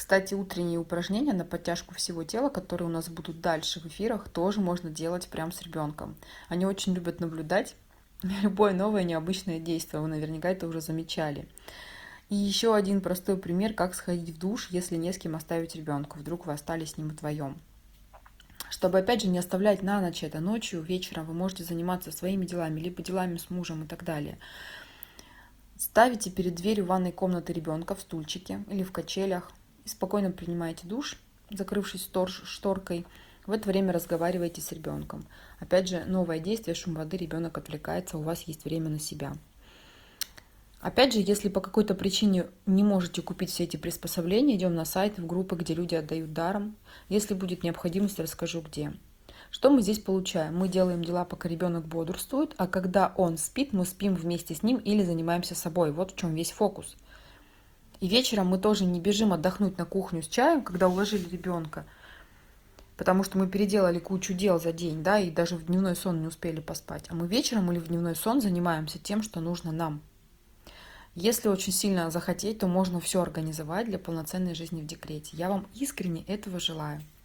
Кстати, утренние упражнения на подтяжку всего тела, которые у нас будут дальше в эфирах, тоже можно делать прямо с ребенком. Они очень любят наблюдать любое новое необычное действие. Вы наверняка это уже замечали. И еще один простой пример, как сходить в душ, если не с кем оставить ребенка. Вдруг вы остались с ним вдвоем. Чтобы, опять же, не оставлять на ночь это ночью, вечером вы можете заниматься своими делами, либо делами с мужем и так далее. Ставите перед дверью ванной комнаты ребенка в стульчике или в качелях и спокойно принимаете душ, закрывшись шторкой. В это время разговариваете с ребенком. Опять же, новое действие, шум воды, ребенок отвлекается, у вас есть время на себя. Опять же, если по какой-то причине не можете купить все эти приспособления, идем на сайт, в группы, где люди отдают даром. Если будет необходимость, расскажу где. Что мы здесь получаем? Мы делаем дела, пока ребенок бодрствует, а когда он спит, мы спим вместе с ним или занимаемся собой. Вот в чем весь фокус. И вечером мы тоже не бежим отдохнуть на кухню с чаем, когда уложили ребенка, потому что мы переделали кучу дел за день, да, и даже в дневной сон не успели поспать. А мы вечером или в дневной сон занимаемся тем, что нужно нам. Если очень сильно захотеть, то можно все организовать для полноценной жизни в декрете. Я вам искренне этого желаю.